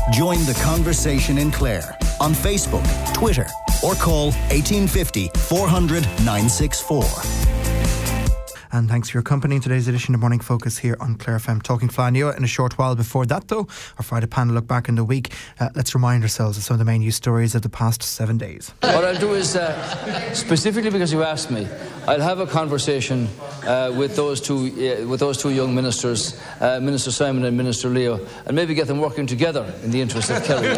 Join the conversation in Clare on Facebook, Twitter, or call 1850 400 964. And thanks for your company in today's edition of Morning Focus here on Clare FM. Talking Fleadh Nua in a short while. Before that, though, our Friday panel look back in the week. Let's remind ourselves of some of the main news stories of the past 7 days. What I'll do is, specifically because you asked me, I'll have a conversation with those two young ministers, Minister Simon and Minister Leo, and maybe get them working together in the interest of Kerry.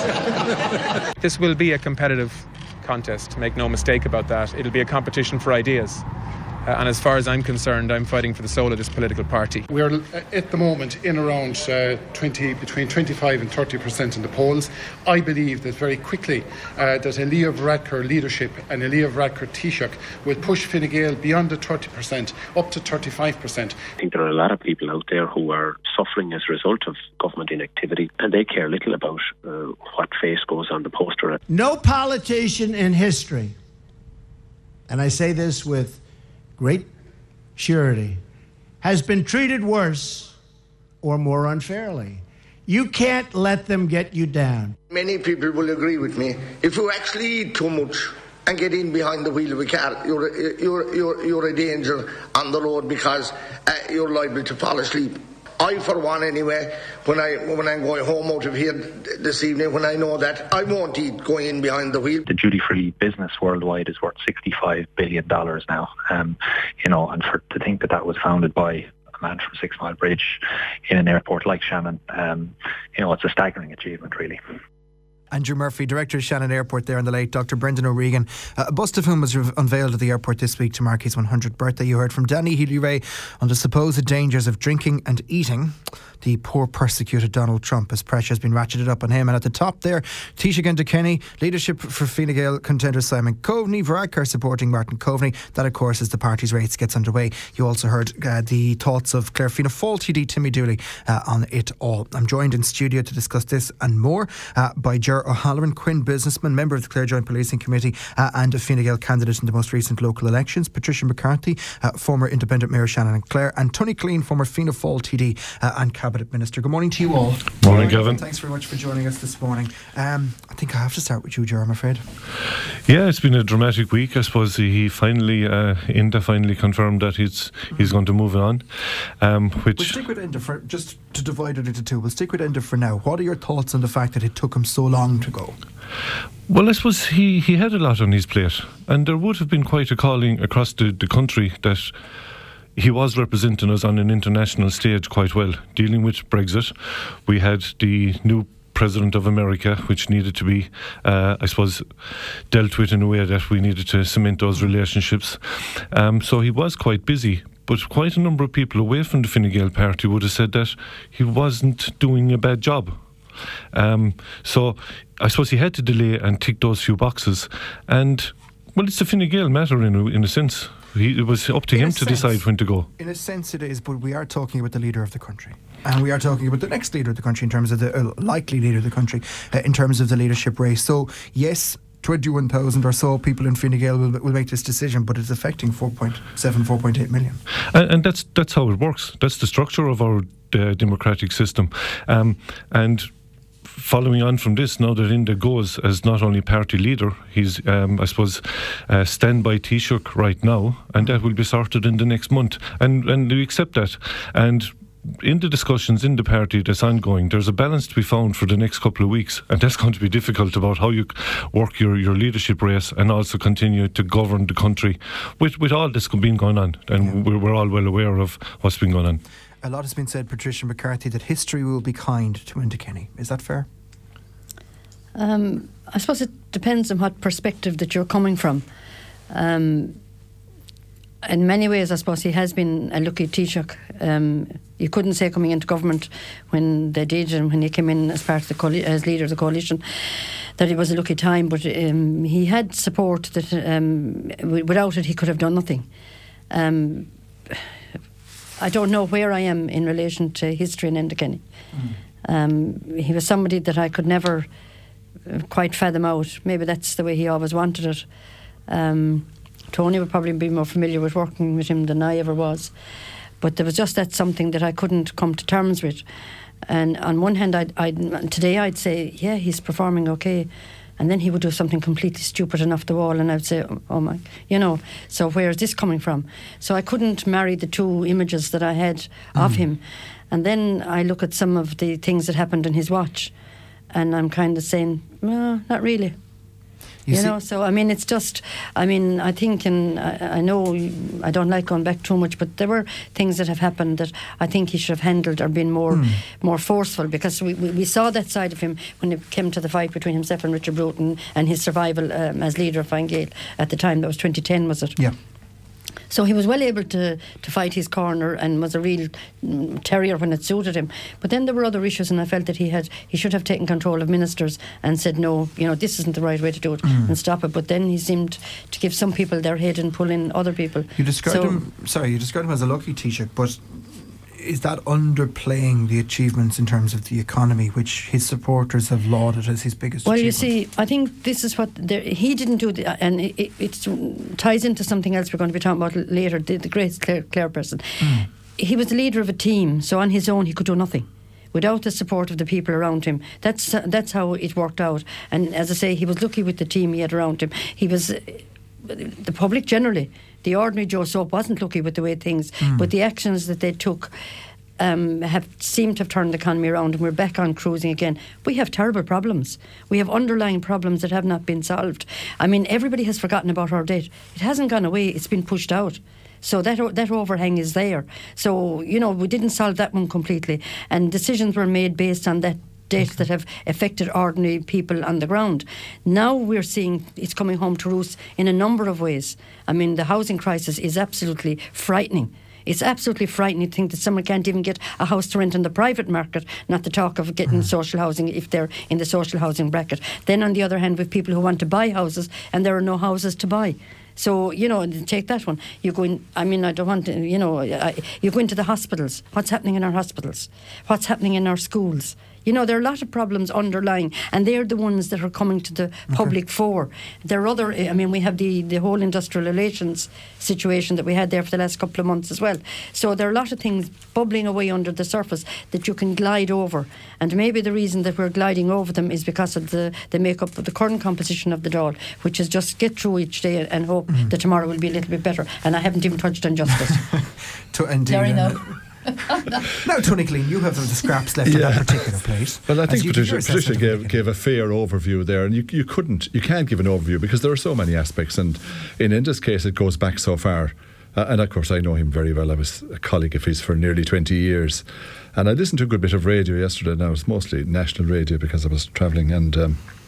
This will be a competitive contest, make no mistake about that. It'll be a competition for ideas. And as far as I'm concerned, I'm fighting for the soul of this political party. We're at the moment in around between 25 and 30% in the polls. I believe that very quickly that a Leo Varadkar leadership and a Leo Varadkar Taoiseach will push Fine Gael beyond the 30%, up to 35%. I think there are a lot of people out there who are suffering as a result of government inactivity, and they care little about what face goes on the poster. No politician in history, and I say this with great surety, has been treated worse or more unfairly. You can't let them get you down. Many people will agree with me. If you actually eat too much and get in behind the wheel of a car, you're a danger on the road because you're liable to fall asleep. I, for one anyway, when I'm going home out of here this evening, when I know that I won't eat going in behind the wheel. The duty-free business worldwide is worth $65 billion now. And to think that was founded by a man from 6 Mile Bridge in an airport like Shannon, it's a staggering achievement, really. Andrew Murphy, Director of Shannon Airport there, and the late Dr. Brendan O'Regan, a bust of whom was unveiled at the airport this week to mark his 100th birthday. You heard from Danny Healy-Rae on the supposed dangers of drinking and eating. The poor persecuted Donald Trump, as pressure has been ratcheted up on him. And at the top there, Taoiseach Enda Kenny, leadership for Fine Gael contender Simon Coveney, Varadkar supporting Martin Coveney. That, of course, as the party's race gets underway. You also heard the thoughts of Clare Fianna Fáil TD Timmy Dooley on it all. I'm joined in studio to discuss this and more by Ger O'Halloran, Quinn businessman, member of the Clare Joint Policing Committee and a Fine Gael candidate in the most recent local elections, Patricia McCarthy, former Independent Mayor Shannon and Clare, and Tony Clean, former Fianna Fáil TD and Cabinet Minister. Good morning to you all. Morning, Kevin. Thanks very much for joining us this morning. I think I have to start with you, Ger, I'm afraid. Yeah, it's been a dramatic week. I suppose Enda finally confirmed that he's going to move on. We'll stick with Enda for, just to divide it into two. We'll stick with Enda for now. What are your thoughts on the fact that it took him so long to go? Well, I suppose he had a lot on his plate, and there would have been quite a calling across the country that he was representing us on an international stage quite well, dealing with Brexit. We had the new President of America, which needed to be, dealt with in a way that we needed to cement those relationships. So he was quite busy, but quite a number of people away from the Fine Gael party would have said that he wasn't doing a bad job. So I suppose he had to delay and tick those few boxes. And, well, it's a Fine Gael matter in a sense. It was up to him to decide when to go. In a sense it is, but we are talking about the leader of the country. And we are talking about the next leader of the country in terms of the likely leader of the country, in terms of the leadership race. So, yes, 21,000 or so people in Fine Gael will make this decision, but it's affecting 4.8 million. And that's how it works. That's the structure of our democratic system. And following on from this, now that Enda goes as not only party leader, he's, standby Taoiseach right now, and that will be sorted in the next month. And we accept that. And in the discussions in the party that's ongoing, there's a balance to be found for the next couple of weeks, and that's going to be difficult about how you work your leadership race and also continue to govern the country with all this been going on. And we're all well aware of what's been going on. A lot has been said, Patricia McCarthy, that history will be kind to Enda Kenny. Is that fair? I suppose it depends on what perspective that you're coming from. In many ways, I suppose he has been a lucky Taoiseach. You couldn't say coming into government when they did and when he came in as part of the as leader of the coalition that it was a lucky time, but he had support that without it he could have done nothing. I don't know where I am in relation to history and Enda Kenny. He was somebody that I could never quite fathom out. Maybe that's the way he always wanted it. Tony would probably be more familiar with working with him than I ever was. But there was just that something that I couldn't come to terms with. And on one hand, today I'd say, yeah, he's performing okay. And then he would do something completely stupid and off the wall, and I'd say, oh my, so where is this coming from? So I couldn't marry the two images that I had of him. And then I look at some of the things that happened in his watch, and I'm kind of saying, no, not really. So I mean, it's just, I think, and I know I don't like going back too much, but there were things that have happened that I think he should have handled or been more forceful, because we saw that side of him when it came to the fight between himself and Richard Bruton and his survival as leader of Fine Gael at the time. That was 2010, was it? Yeah. So he was well able to fight his corner and was a real terrier when it suited him. But then there were other issues, and I felt that he should have taken control of ministers and said, no, this isn't the right way to do it, and stop it. But then he seemed to give some people their head and pull in other people. You described him as a lucky Taoiseach, but is that underplaying the achievements in terms of the economy, which his supporters have lauded as his biggest achievement? Well, you see, I think this is what he didn't do, and it ties into something else we're going to be talking about later, the great Clare person. He was the leader of a team, so on his own he could do nothing. Without the support of the people around him. That's how it worked out. And as I say, he was lucky with the team he had around him. He was... the public generally, the ordinary Joe Soap wasn't lucky with the way things, but the actions that they took have seemed to have turned the economy around, and we're back on cruising again. We have terrible problems. We have underlying problems that have not been solved. I mean, everybody has forgotten about our debt. It hasn't gone away, it's been pushed out. So that overhang is there. So, we didn't solve that one completely, and decisions were made based on that debt that have affected ordinary people on the ground. Now we're seeing it's coming home to roost in a number of ways. I mean, the housing crisis is absolutely frightening. It's absolutely frightening to think that someone can't even get a house to rent in the private market, not to talk of getting social housing if they're in the social housing bracket. Then on the other hand, with people who want to buy houses and there are no houses to buy. So, take that one. You go in, I don't want to, you go into the hospitals. What's happening in our hospitals? What's happening in our schools? There are a lot of problems underlying, and they're the ones that are coming to the public fore. There are other, we have the whole industrial relations situation that we had there for the last couple of months as well. So there are a lot of things bubbling away under the surface that you can glide over. And maybe the reason that we're gliding over them is because of the makeup of the current composition of the Dáil, which is just get through each day and hope that tomorrow will be a little bit better. And I haven't even touched on justice. Now, Tony Glean, you have the scraps left on that particular plate. Well, I think Patricia gave a fair overview there, and you can't give an overview because there are so many aspects, and in Enda's case it goes back so far. And of course I know him very well. I was a colleague of his for nearly 20 years, and I listened to a good bit of radio yesterday. Now it's mostly national radio because I was travelling, and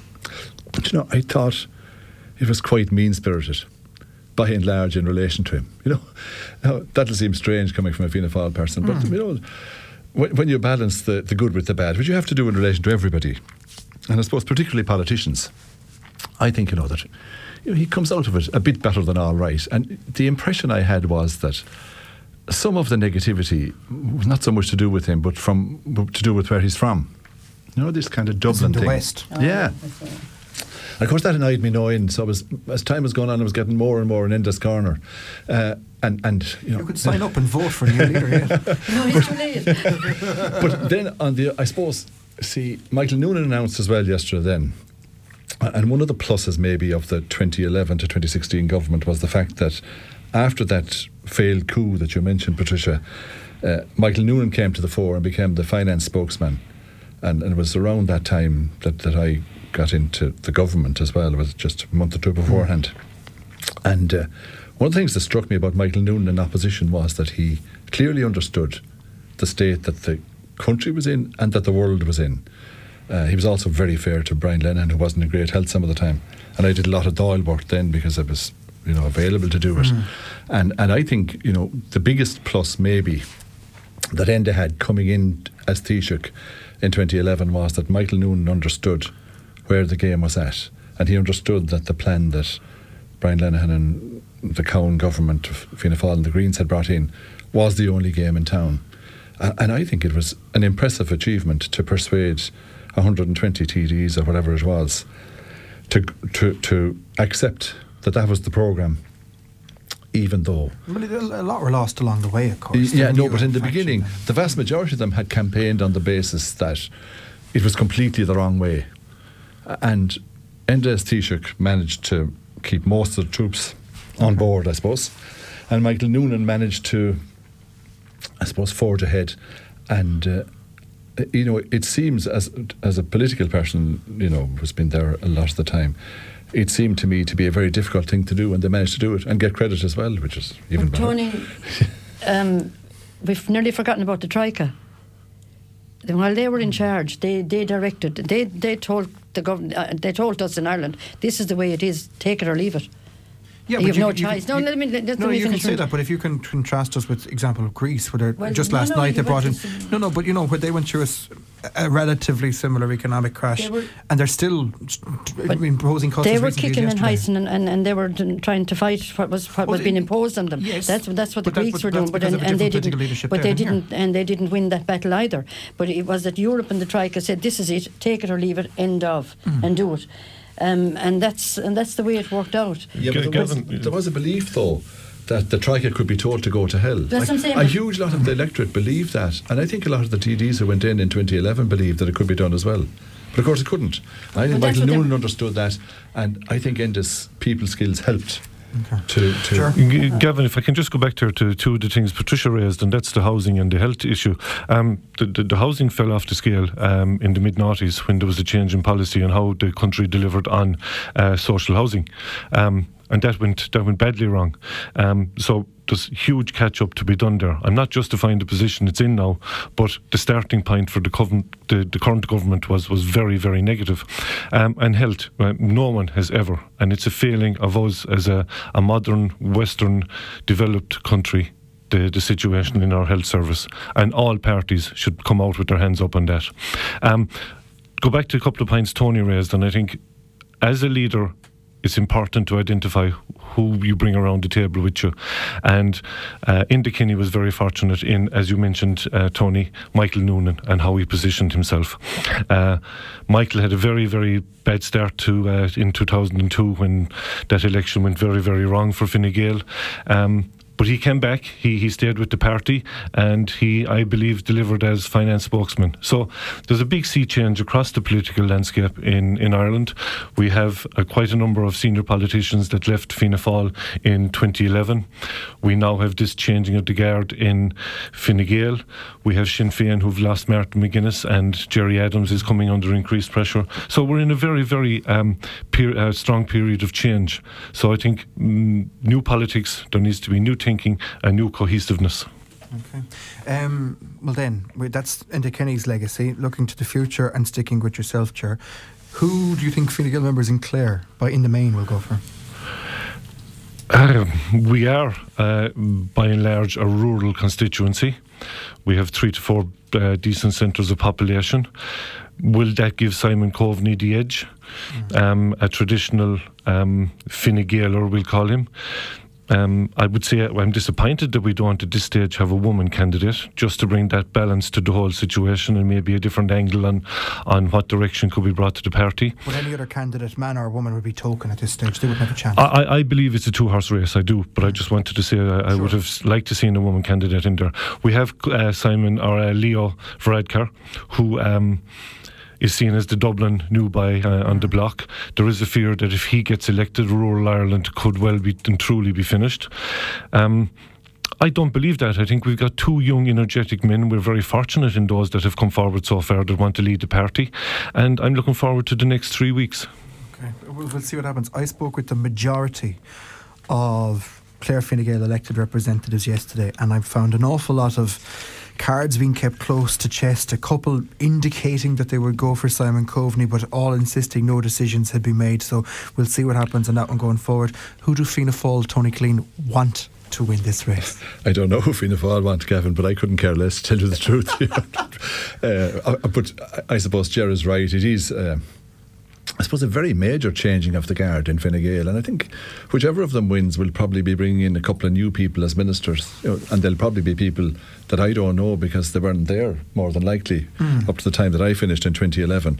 I thought it was quite mean-spirited by and large in relation to him. Now, that'll seem strange coming from a Fianna Fáil person, but when you balance the good with the bad, which you have to do in relation to everybody, and I suppose particularly politicians, I think that he comes out of it a bit better than all right. And the impression I had was that some of the negativity was not so much to do with him, but to do with where he's from. This kind of Dublin thing. The West. Yeah. And of course that annoyed me knowing, so as time was going on I was getting more and more in Enda's corner, and you could sign up and vote for a new leader. No, it's too late. But then I suppose, Michael Noonan announced as well yesterday then, and one of the pluses maybe of the 2011 to 2016 government was the fact that after that failed coup that you mentioned, Patricia, Michael Noonan came to the fore and became the finance spokesman, and it was around that time that I got into the government as well. It was just a month or two beforehand. And one of the things that struck me about Michael Noonan in opposition was that he clearly understood the state that the country was in and that the world was in. He was also very fair to Brian Lenihan, who wasn't in great health some of the time. And I did a lot of Dáil work then because I was available to do it. And I think the biggest plus maybe that Enda had coming in as Taoiseach in 2011 was that Michael Noonan understood where the game was at, and he understood that the plan that Brian Lenihan and the Cowan government of Fianna Fáil and the Greens had brought in was the only game in town. And I think it was an impressive achievement to persuade 120 TDs or whatever it was to accept that was the programme even though... Well, a lot were lost along the way, of course. Yeah, no, but in the beginning, the vast majority of them had campaigned on the basis that it was completely the wrong way. And Enda Taoiseach managed to keep most of the troops on board, I suppose. And Michael Noonan managed to, I suppose, forge ahead. And, it seems as a political person, who's been there a lot of the time, it seemed to me to be a very difficult thing to do, and they managed to do it and get credit as well, which is even better. Tony, we've nearly forgotten about the Troika. While they were in charge, they directed. They told the government. They told us in Ireland, this is the way it is. Take it or leave it. Yeah, you have no choice. No, let me. You can say that, but if you can contrast us with example of Greece, where just last night they brought in. But where they went through a relatively similar economic crash, and they're still imposing cuts. They were kicking and heisting, and they were trying to fight what was being imposed on them. Yes, that's what the Greeks were doing, and they didn't win that battle either. But it was that Europe and the Troika said, "This is it. Take it or leave it. End of, and do it." And that's the way it worked out. Yeah, but there was a belief, though, that the Troika could be told to go to hell. That's what I'm saying. A huge lot of the electorate believed that, and I think a lot of the TDs who went in 2011 believed that it could be done as well. But of course it couldn't. I think Michael Noonan understood that, and I think Enda's people skills helped. Sure. Gavin, if I can just go back there to two of the things Patricia raised, and that's the housing and the health issue. The housing fell off the scale in the mid-noughties when there was a change in policy on how the country delivered on social housing. And that went badly wrong. So there's huge catch-up to be done there. I'm not justifying the position it's in now, but the starting point for the current government was very, very negative. And health, no one has ever, and it's a failing of us as a modern, Western, developed country, the situation in our health service. And all parties should come out with their hands up on that. Go back to a couple of points Tony raised, and I think as a leader, it's important to identify who you bring around the table with you. And Enda Kenny was very fortunate in, as you mentioned, Tony, Michael Noonan and how he positioned himself. Michael had a very, very bad start to in 2002 when that election went very, very wrong for Fine Gael. But he came back, he stayed with the party, and he, I believe, delivered as finance spokesman. So there's a big sea change across the political landscape in Ireland. We have quite a number of senior politicians that left Fianna Fáil in 2011. We now have this changing of the guard in Fine Gael. We have Sinn Féin who've lost Martin McGuinness, and Jerry Adams is coming under increased pressure. So we're in a very, very strong period of change. So I think new politics, there needs to be new thinking and new cohesiveness. Okay. Well then, that's Enda Kenny's legacy, looking to the future and sticking with yourself, Chair. Who do you think Fine Gael members in Clare, in the main, will go for? We are, by and large, a rural constituency. We have 3 to 4 decent centres of population. Will that give Simon Coveney the edge? A traditional Fine Gaeler, we'll call him. I would say I'm disappointed that we don't at this stage have a woman candidate, just to bring that balance to the whole situation and maybe a different angle on what direction could be brought to the party. Would any other candidate, man or woman, would be token at this stage? They wouldn't have a chance. I believe it's a 2-horse race, I do, but I just wanted to say I would have liked to see a woman candidate in there. We have Leo Varadkar, who is seen as the Dublin new buy on the block. There is a fear that if he gets elected, rural Ireland could well be and truly be finished. I don't believe that. I think we've got 2 young, energetic men. We're very fortunate in those that have come forward so far that want to lead the party. And I'm looking forward to the next 3 weeks. Okay, we'll see what happens. I spoke with the majority of Clare Fine Gael elected representatives yesterday, and I found an awful lot of cards being kept close to chest, a couple indicating that they would go for Simon Coveney, but all insisting no decisions had been made. So we'll see what happens on that one going forward. Who do Fianna Fáil, Tony Killeen, want to win this race? I don't know who Fianna Fáil want, Gavin, but I couldn't care less, to tell you the truth. But I suppose Ger is right. It is I suppose a very major changing of the guard in Fine Gael, and I think whichever of them wins will probably be bringing in a couple of new people as ministers, and they'll probably be people that I don't know because they weren't there, more than likely, up to the time that I finished in 2011.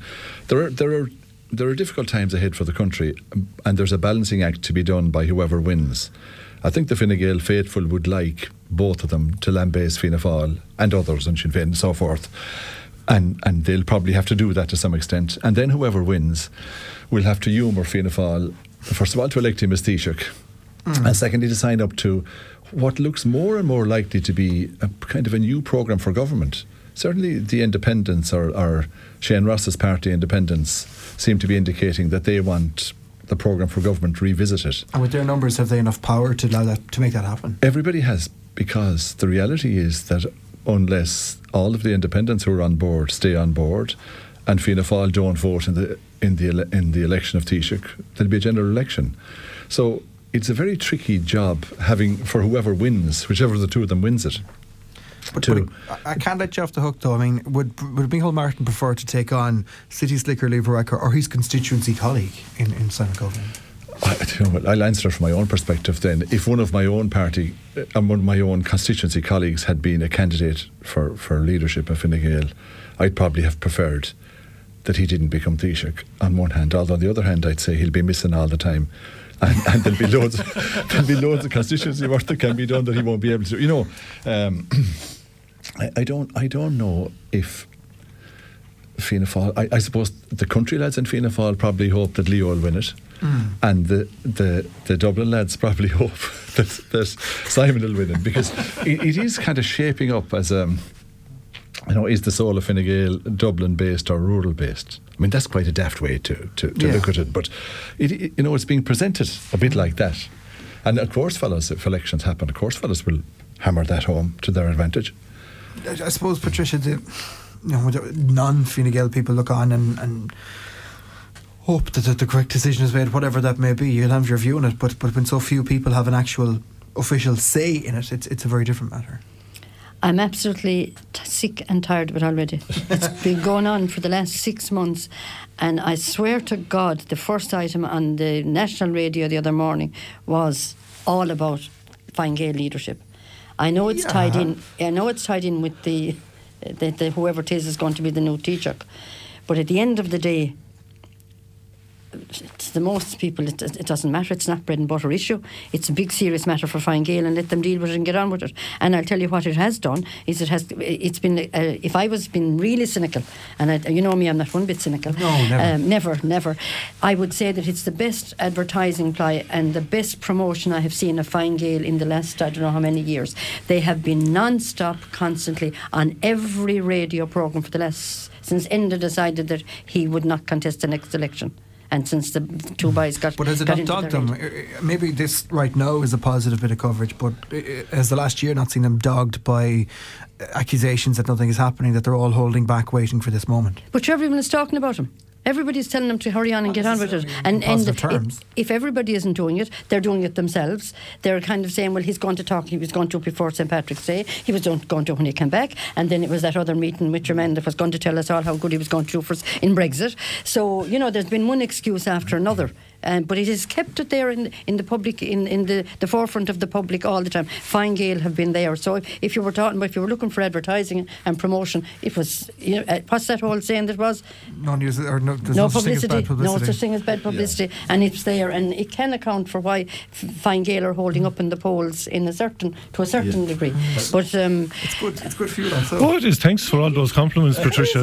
There are difficult times ahead for the country, and there's a balancing act to be done by whoever wins. I think the Fine Gael faithful would like both of them to lambaste Fianna Fáil and others and Sinn Féin and so forth. And they'll probably have to do that to some extent. And then whoever wins will have to humour Fianna Fáil, first of all, to elect him as Taoiseach, and secondly, to sign up to what looks more and more likely to be a kind of a new programme for government. Certainly the Independents or Shane Ross's party Independents seem to be indicating that they want the programme for government revisited. And with their numbers, have they enough power to allow that, to make that happen? Everybody has, because the reality is that unless all of the independents who are on board stay on board and Fianna Fáil don't vote in the election of Taoiseach, there'll be a general election. So it's a very tricky job having for whoever wins, whichever of the two of them wins it. But I can't let you off the hook though. I mean, would Micheál Martin prefer to take on City Slicker Leo Varadkar or his constituency colleague in Simon Coveney? I'll answer it from my own perspective then. If one of my own party and one of my own constituency colleagues had been a candidate for leadership of Fine Gael, I'd probably have preferred that he didn't become Taoiseach on one hand. Although on the other hand, I'd say he'll be missing all the time. And there'll be loads of constituency work that can be done that he won't be able to do. You know, I don't know if Fianna Fáil, I suppose the country lads in Fianna Fáil probably hope that Leo will win it. And the Dublin lads probably hope that Simon will win it, because it is kind of shaping up as is the soul of Fine Gael Dublin based or rural based? I mean, that's quite a daft way to look at it, but it's being presented a bit like that. And of course, fellas, if elections happen, of course, fellas will hammer that home to their advantage. I suppose, Patricia, non-Fine Gael people look on and hope that the correct decision is made, whatever that may be. You'll have your view on it, but when so few people have an actual official say in it, it's a very different matter. I'm absolutely sick and tired of it already. It's been going on for the last 6 months, and I swear to God, the first item on the national radio the other morning was all about Fine Gael leadership. I know it's tied in. I know it's tied in with the whoever it is going to be the new Taoiseach, but at the end of the day, to the most people, it doesn't matter. It's not bread and butter issue. It's a big serious matter for Fine Gael, and let them deal with it and get on with it. And I'll tell you what it has done is it's been if I was been really cynical, and you know me, I'm not one bit cynical. No, never. Never. I would say that it's the best advertising ply and the best promotion I have seen of Fine Gael in the last I don't know how many years. They have been non-stop, constantly on every radio programme for the last since Enda decided that he would not contest the next election. And since the two boys got... But has it not dogged them? Maybe this right now is a positive bit of coverage, but has the last year not seen them dogged by accusations that nothing is happening, that they're all holding back, waiting for this moment? But everyone is talking about him. Everybody's telling them to hurry on and get on with it. And if everybody isn't doing it, they're doing it themselves. They're kind of saying, well, he was going to before St. Patrick's Day. He was going to when he came back. And then it was that other meeting with your man that was going to tell us all how good he was going to do for us in Brexit. So, there's been one excuse after another. But it has kept it there in the public, in the forefront of the public all the time. Fine Gael have been there. So if you were looking for advertising and promotion, it was, what's that whole saying that was? No publicity. Bad publicity. No such thing as bad publicity. Yeah. And it's there, and it can account for why Fine Gael are holding up in the polls to a certain degree. But it's good for you. It is. Thanks for all those compliments, Patricia.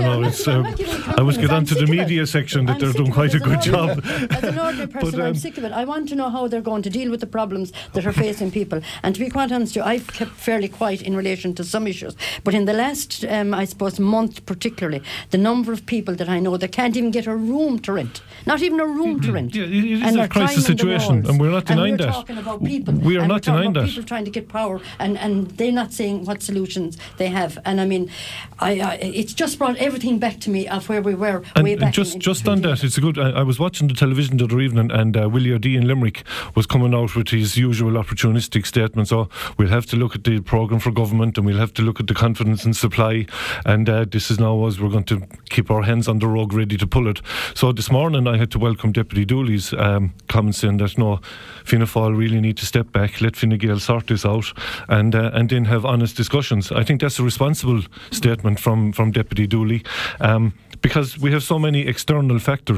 I was get on to the media section that they're doing quite a good job. As an ordinary person, I'm sick of it. I want to know how they're going to deal with the problems that are facing people. And to be quite honest with you, I've kept fairly quiet in relation to some issues. But in the last, I suppose, month particularly, the number of people that I know that can't even get a room to rent, not even a room to rent. Yeah, it is a crisis situation, and we're not denying that. We're talking about people. We are not denying that. People trying to get power, and they're not saying what solutions they have. And I mean, it's just brought everything back to me of where we were way back. Just on that, it's a good. I was watching the television the other evening, and Willie O'D in Limerick was coming out with his usual opportunistic statement. So we'll have to look at the programme for government, and we'll have to look at the confidence and supply. And this is now as we're going to keep our hands on the rug, ready to pull it. So this morning I had to welcome Deputy Dooley's comments saying that no, Fianna Fáil really need to step back, let Fine Gael sort this out, and then have honest discussions. I think that's a responsible statement from Deputy Dooley, because we have so many external factors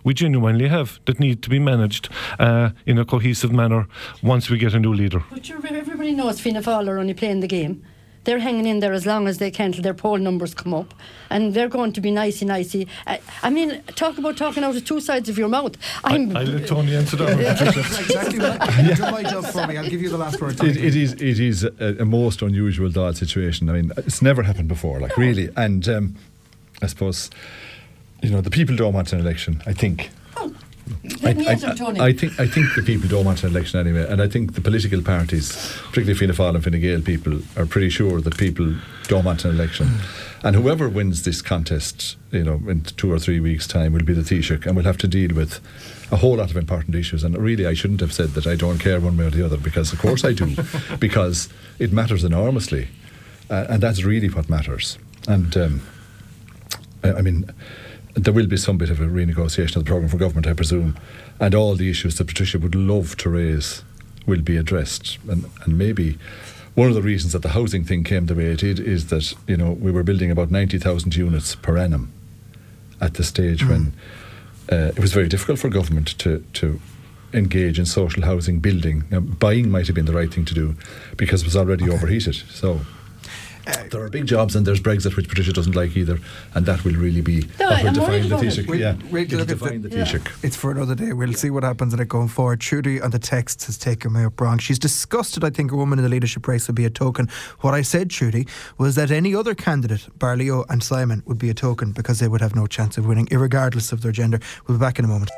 we genuinely have that need to be managed in a cohesive manner once we get a new leader. But everybody knows Fianna Fáil are only playing the game. They're hanging in there as long as they can till their poll numbers come up, and they're going to be nicey. I mean, talk about talking out of two sides of your mouth. I'll let Tony answer that. Exactly what you've done my job for me. I'll give you the last word. It is a most unusual, odd situation. I mean, it's never happened before, like really. And I suppose, the people don't want an election, I think. I think the people don't want an election anyway, and I think the political parties, particularly Fianna Fáil and Fine Gael people, are pretty sure that people don't want an election. And whoever wins this contest, in 2 or 3 weeks' time, will be the Taoiseach, and we'll have to deal with a whole lot of important issues. And really, I shouldn't have said that I don't care one way or the other, because of course I do, because it matters enormously, and that's really what matters. And I mean, there will be some bit of a renegotiation of the programme for government, I presume, and all the issues that Patricia would love to raise will be addressed. And maybe one of the reasons that the housing thing came the way it did is that, we were building about 90,000 units per annum at the stage when it was very difficult for government to engage in social housing building. Now, buying might have been the right thing to do because it was already overheated. So there are big jobs, and there's Brexit, which Patricia doesn't like either, and that will really be what will define the Taoiseach. It's for another day. We'll see what happens in it going forward. Trudy on the text has taken me up wrong. She's disgusted, I think, a woman in the leadership race would be a token. What I said, Trudy, was that any other candidate, bar Leo and Simon, would be a token because they would have no chance of winning, irregardless of their gender. We'll be back in a moment.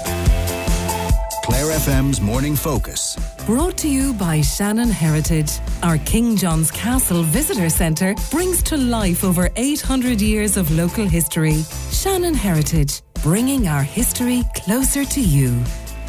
Clare FM's Morning Focus. Brought to you by Shannon Heritage. Our King John's Castle Visitor Centre brings to life over 800 years of local history. Shannon Heritage, bringing our history closer to you.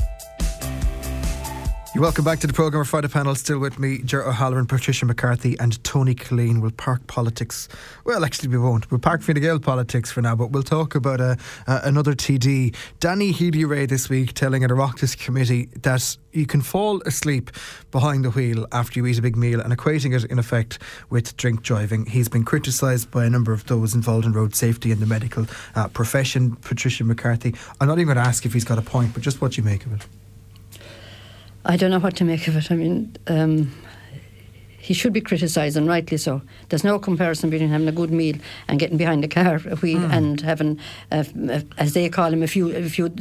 You're welcome back to the programme. Our Friday panel still with me, Ger O'Halloran, Patricia McCarthy and Tony Killeen. We'll park politics. Well, actually we won't. We'll park Fine Gael politics for now, but we'll talk about another TD. Danny Healy-Rae this week telling an Oireachtas committee that you can fall asleep behind the wheel after you eat a big meal, and equating it in effect with drink driving. He's been criticised by a number of those involved in road safety and the medical profession. Patricia McCarthy, I'm not even going to ask if he's got a point, but just what you make of it. I don't know what to make of it. I mean, he should be criticised, and rightly so. There's no comparison between having a good meal and getting behind the car wheel and having, as they call them, a few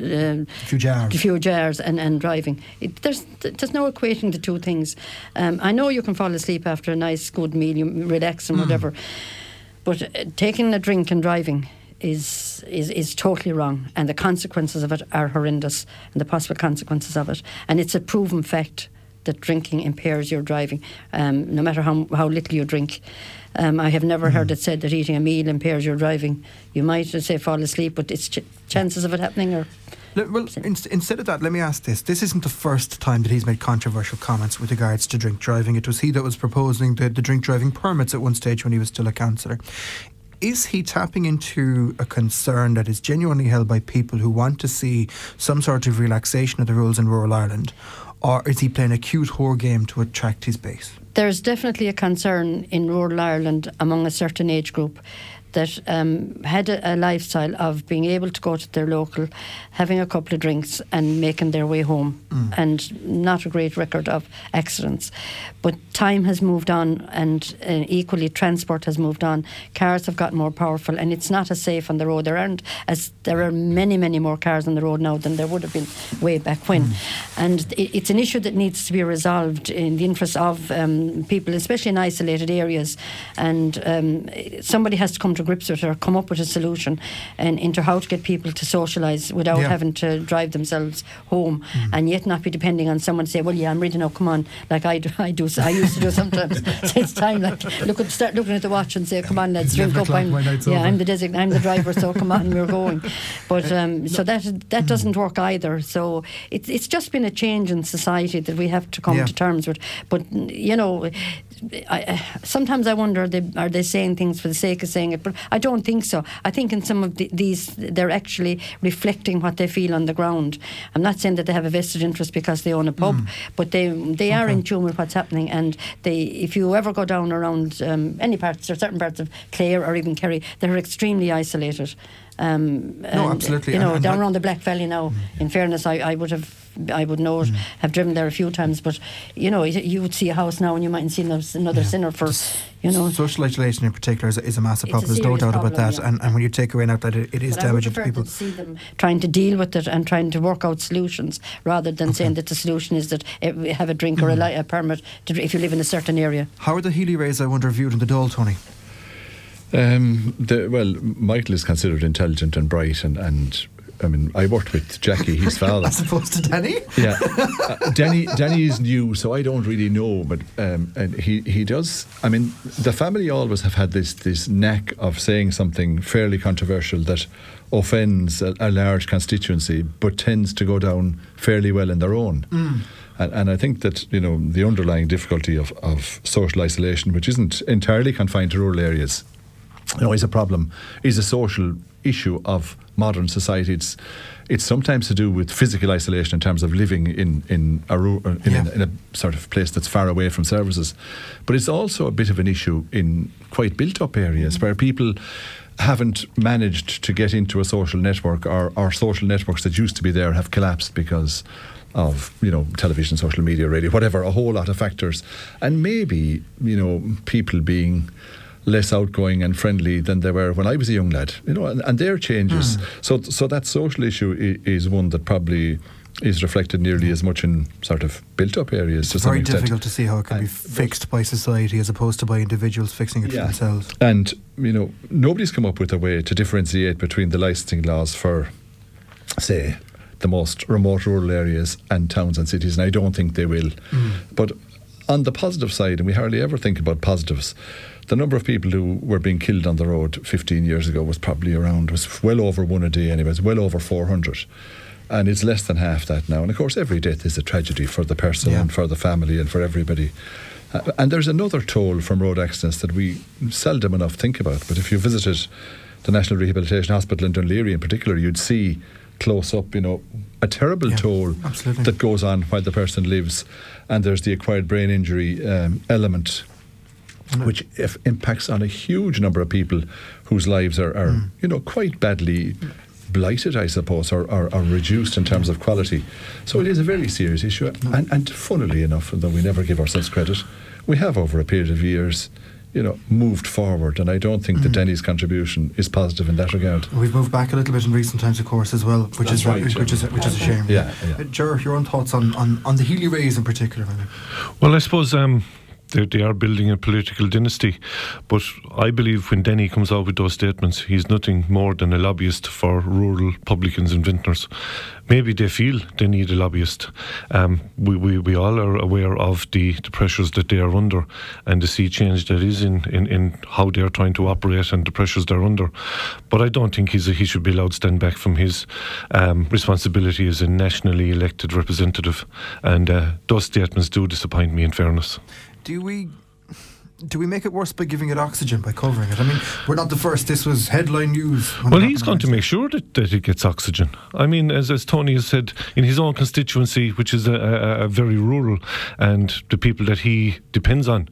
jars and driving. There's no equating the two things. I know you can fall asleep after a nice good meal, you relax and whatever, but taking a drink and driving is totally wrong, and the consequences of it are horrendous, and the possible consequences of it, and it's a proven fact that drinking impairs your driving, no matter how little you drink. I have never heard it said that eating a meal impairs your driving. You might say fall asleep, but it's chances of it happening are... Well, instead of that, let me ask this. This isn't the first time that he's made controversial comments with regards to drink driving. It was he that was proposing the drink driving permits at one stage when he was still a councillor. Is he tapping into a concern that is genuinely held by people who want to see some sort of relaxation of the rules in rural Ireland? Or is he playing a cute whore game to attract his base? There's definitely a concern in rural Ireland among a certain age group that had a lifestyle of being able to go to their local, having a couple of drinks and making their way home, and not a great record of accidents. But time has moved on, and equally transport has moved on. Cars have gotten more powerful, and it's not as safe on the road. There are many, many more cars on the road now than there would have been way back when. And it's an issue that needs to be resolved in the interest of people, especially in isolated areas. And somebody has to come to grips with it or come up with a solution and into how to get people to socialise without having to drive themselves home, and yet not be depending on someone to say, well, yeah, I'm ready now, come on, like I used to do sometimes. So it's time, like, start looking at the watch and say, come on, let's drink up. I'm the driver, so come on, we're going. But so that doesn't work either. So it's just been a change in society that we have to come to terms with. But sometimes I wonder, are they saying things for the sake of saying it? but I don't think so. I think in some of these, they're actually reflecting what they feel on the ground. I'm not saying that they have a vested interest because they own a pub, but they are in tune with what's happening, and if you ever go down around any parts or certain parts of Clare or even Kerry, they're extremely isolated. Absolutely. Down around the Black Valley now, in fairness, I would know it, have driven there a few times, but you would see a house now and you mightn't see another sinner for, Social isolation in particular is a massive problem. There's no doubt about that. Yeah. And when you take away out that it is damaging to people. I would prefer to see them trying to deal with it and trying to work out solutions rather than saying that the solution is that have a drink or a permit if you live in a certain area. How are the Healy-Rays, I wonder, viewed in the Dáil, Tony? Michael is considered intelligent and bright, and I mean, I worked with Jackie, his father. As opposed to Danny? Yeah. Danny is new, so I don't really know, but and he does. I mean, the family always have had this knack of saying something fairly controversial that offends a large constituency, but tends to go down fairly well in their own. And I think that, the underlying difficulty of social isolation, which isn't entirely confined to rural areas, is a problem, is a social issue of modern society. It's sometimes to do with physical isolation in terms of living in a sort of place that's far away from services, but it's also a bit of an issue in quite built-up areas where people haven't managed to get into a social network, or social networks that used to be there have collapsed because of television, social media, radio, whatever, a whole lot of factors, and maybe people being less outgoing and friendly than they were when I was a young lad, and there are changes. So that social issue is one that probably is reflected nearly as much in sort of built-up areas. It's very difficult to see how it can be fixed by society as opposed to by individuals fixing it for themselves. And nobody's come up with a way to differentiate between the licensing laws for, say, the most remote rural areas and towns and cities, and I don't think they will. But on the positive side, and we hardly ever think about positives, the number of people who were being killed on the road 15 years ago was well over one a day anyway. It's well over 400. And it's less than half that now. And of course, every death is a tragedy for the person and for the family and for everybody. And there's another toll from road accidents that we seldom enough think about. But if you visited the National Rehabilitation Hospital in Dunleary in particular, you'd see close up, a terrible toll that goes on while the person lives. And there's the acquired brain injury element, which impacts on a huge number of people whose lives are quite badly blighted, I suppose, or reduced in terms of quality. So it is a very serious issue. And funnily enough, though we never give ourselves credit, we have over a period of years moved forward, and I don't think that Denny's contribution is positive in that regard. We've moved back a little bit in recent times, of course, as well, which is a shame. Ger, your own thoughts on the Healy-Rays in particular? Well, I suppose they are building a political dynasty, but I believe when Denny comes out with those statements, he's nothing more than a lobbyist for rural publicans and vintners. Maybe they feel they need a lobbyist. We all are aware of the pressures that they are under and the sea change that is in how they are trying to operate and the pressures they're under. But I don't think he should be allowed to stand back from his responsibility as a nationally elected representative. And those statements do disappoint me, in fairness. Do we make it worse by giving it oxygen, by covering it? I mean, we're not the first. This was headline news. Well, he's going to make sure that it gets oxygen. I mean, as Tony has said, in his own constituency, which is a very rural, and the people that he depends on,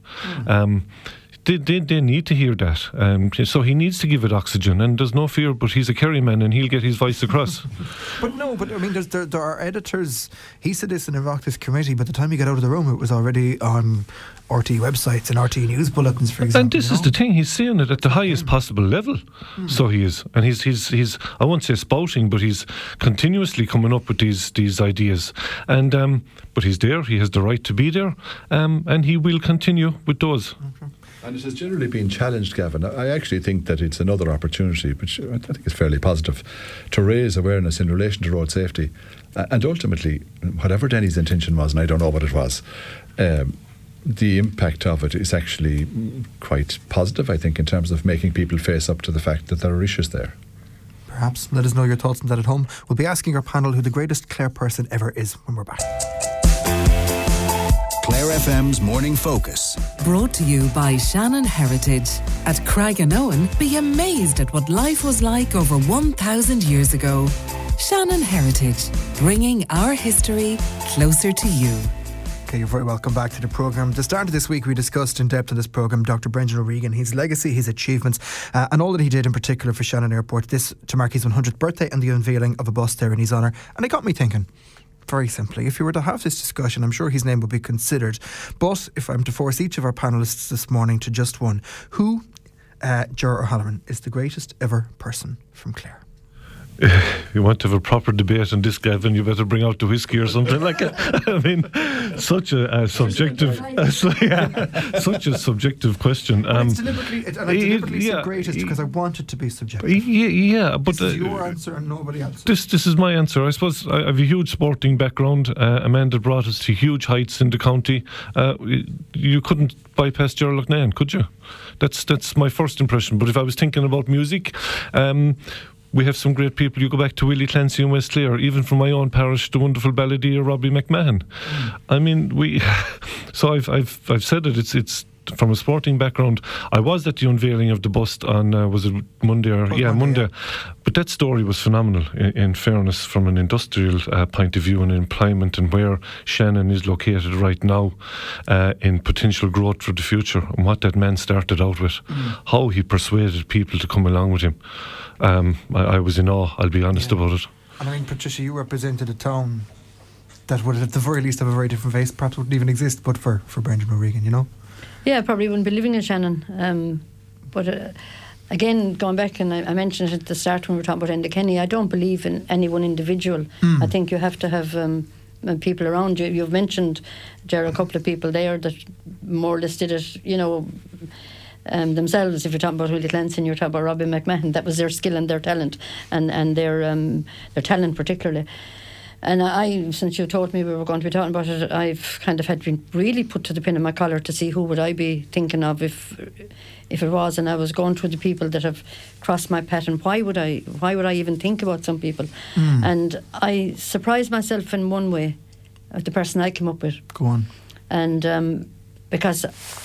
they need to hear that. So he needs to give it oxygen, and there's no fear, but he's a Kerry man and he'll get his voice across. But I mean, there are editors. He said this in a Oireachtas committee, but the time he got out of the room, it was already on RT websites and RT news bulletins, for example. And this is the thing, he's saying it at the highest possible level. So he is. And he's I won't say spouting, but he's continuously coming up with these ideas. And but he's there, he has the right to be there, and he will continue with those. And it has generally been challenged, Gavin. I actually think that it's another opportunity, which I think is fairly positive, to raise awareness in relation to road safety. And ultimately, whatever Denny's intention was, and I don't know what it was, the impact of it is actually quite positive, I think, in terms of making people face up to the fact that there are issues there. Perhaps. Let us know your thoughts on that at home. We'll be asking our panel who the greatest Clare person ever is when we're back. Clare FM's Morning Focus. Brought to you by Shannon Heritage. At Craiganoan, be amazed at what life was like over 1,000 years ago. Shannon Heritage, bringing our history closer to you. Okay, you're very welcome back to the programme. At the start of this week, we discussed in depth in this programme Dr. Brendan O'Regan, his legacy, his achievements, and all that he did in particular for Shannon Airport. This to mark his 100th birthday and the unveiling of a bus there in his honour. And it got me thinking, very simply, if you were to have this discussion, I'm sure his name would be considered. But if I'm to force each of our panellists this morning to just one, who, Ger O'Halloran, is the greatest ever person from Clare? You want to have a proper debate on this, Gavin, you better bring out the whiskey or something like that. I mean, such a subjective such a subjective question. I deliberately said greatest because I want it to be subjective. But this is your answer and nobody else. This is my answer. I suppose I have a huge sporting background. Amanda brought us to huge heights in the county. You couldn't bypass Gerald Loughnane, could you? That's my first impression. But if I was thinking about music, we have some great people. You go back to Willie Clancy in West Clare, even from my own parish, the wonderful balladeer Robbie McMahon. I mean, so I've said it. It's from a sporting background. I was at the unveiling of the bust on was it Monday or Monday. Yeah. But that story was phenomenal. In fairness, from an industrial point of view and employment and where Shannon is located right now, in potential growth for the future, and what that man started out with, how he persuaded people to come along with him. I was in awe, I'll be honest about it. And I mean, Patricia, you represented a town that would at the very least have a very different face, perhaps wouldn't even exist but for Brendan O'Regan, you know? Yeah, I probably wouldn't be living in Shannon. But again, going back, and I mentioned it at the start when we were talking about Enda Kenny, I don't believe in any one individual. I think you have to have people around you. You've mentioned, Gerard, a couple of people there that more or less did it, you know, themselves. If you're talking about Willie Clancy and you're talking about Robbie McMahon, that was their skill and their talent, and their talent particularly. And I, since you told me we were going to be talking about it, I've kind of had been really put to the pin in my collar to see who would I be thinking of if it was, and I was going through the people that have crossed my path, and why would I even think about some people? And I surprised myself in one way of the person I came up with. Go on. And because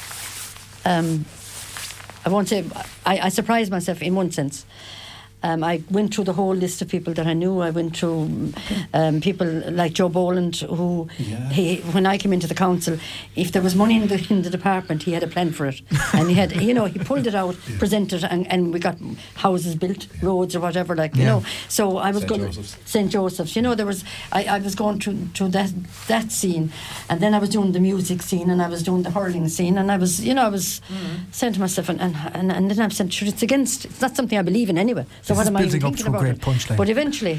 I won't say I surprised myself in one sense. I went through the whole list of people that I knew. I went through people like Joe Boland, who when I came into the council, if there was money in the department, he had a plan for it, and he had, you know, he pulled it out, presented, and we got houses built, roads or whatever, like you know. So I was going St. Joseph's. You know, there was I was going through that scene, and then I was doing the music scene, and I was doing the hurling scene, and I was saying to myself, and then I'm saying, sure, it's not something I believe in anyway. So what am I even thinking about it? But eventually,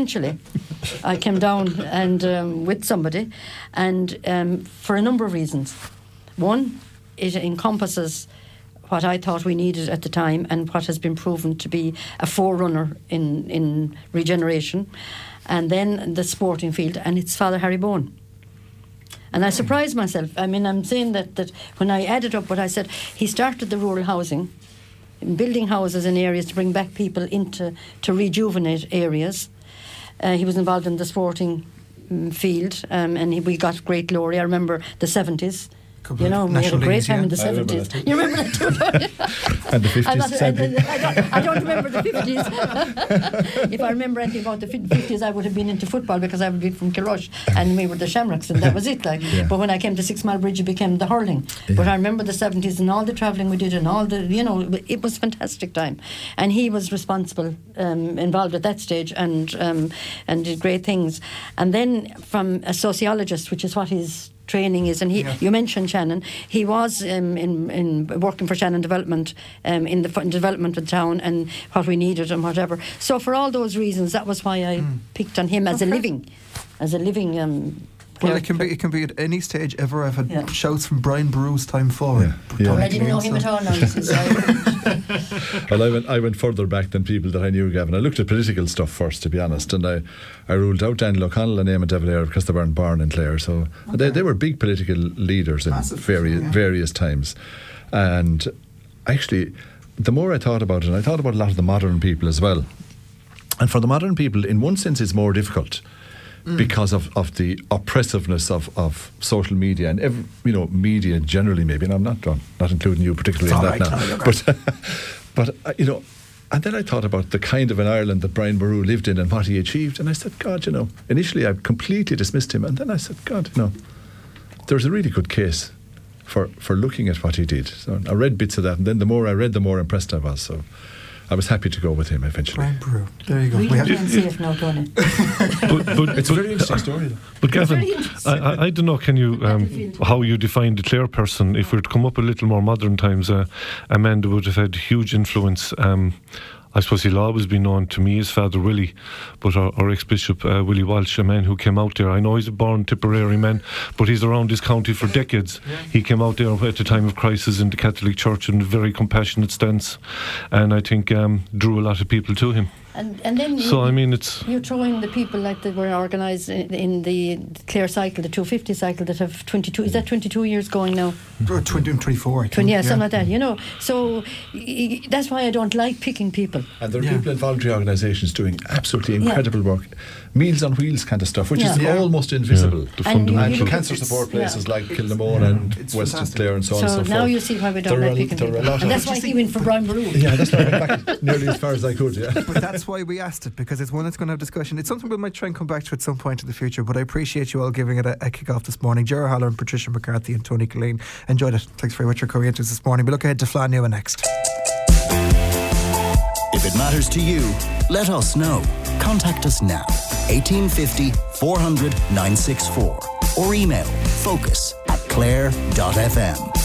I came down and with somebody, and for a number of reasons. One, it encompasses what I thought we needed at the time, and what has been proven to be a forerunner in regeneration, and then the sporting field, and it's Father Harry Bowen. And I surprised myself. I mean, I'm saying that when I added up what I said, he started the rural housing, building houses in areas to bring back people to rejuvenate areas. He was involved in the sporting field, and we got great glory. I remember the 70s. You know, we had a great time in the 70s. You remember that too, don't you? And the 50s. I don't remember the 50s. If I remember anything about the 50s, I would have been into football because I would be from Kilrush, and we were the Shamrocks, and that was it. But when I came to 6 Mile Bridge, it became the hurling. But I remember the 70s and all the travelling we did, and all the, you know, it was a fantastic time. And he was responsible, involved at that stage, and did great things. And then from a sociologist, which is what his training is, and you mentioned Shannon. He was in working for Shannon Development, in the development of the town and what we needed and whatever. So for all those reasons, that was why I picked on him as a living. Well, it can be at any stage ever. I've had shouts from Brian Barrow's time forward. I didn't know him at all now. Well, I went further back than people that I knew, Gavin. I looked at political stuff first, to be honest, and I ruled out Daniel O'Connell and Eamon De Valera because they weren't born in Clare. So they were big political leaders in various times. And actually, the more I thought about it, and I thought about a lot of the modern people as well. And for the modern people, in one sense, it's more difficult, because of the oppressiveness of social media and media generally, maybe. And I'm not including you particularly in that now. But and then I thought about the kind of an Ireland that Brian Boru lived in and what he achieved, and I said, God, initially I completely dismissed him, and then I said, God, there's a really good case for looking at what he did. So I read bits of that, and then the more I read, the more impressed I was. So I was happy to go with him eventually. Brian Boru. There you go. We can see it now, don't it? But it's a very interesting story. But Gavin, I don't know, can you how you define the Clare person? If we were to come up a little more modern times, a man that would have had huge influence. I suppose he'll always be known to me as Father Willie, but our ex-bishop Willie Walsh, a man who came out there. I know he's a born Tipperary man, but he's around this county for decades. Yeah. He came out there at the time of crisis in the Catholic Church in a very compassionate stance, and I think drew a lot of people to him. And then you throw in the people like that were organised in the Clare cycle, the 250 cycle, that have 22. Is that 22 years going now? 24. Something like that. So that's why I don't like picking people. And there are people in voluntary organisations doing absolutely incredible work, Meals on Wheels kind of stuff, which is almost invisible. And cancer support places like Kilnamone and West Clare and so on and so forth. So now you see why we don't like picking people. And that's why he went for Brian Boru. Yeah, that's why I went back nearly as far as I could. Yeah. But that's why we asked it, because it's one that's going to have discussion. It's something we might try and come back to at some point in the future, but I appreciate you all giving it a kick off this morning. Gerard Haller and Patricia McCarthy and Tony Killeen. Enjoyed it. Thanks very much for coming into us this morning. We look ahead to Fleadh Nua next. If it matters to you, let us know. Contact us now. 1850 400 964 or email focus@clare.fm.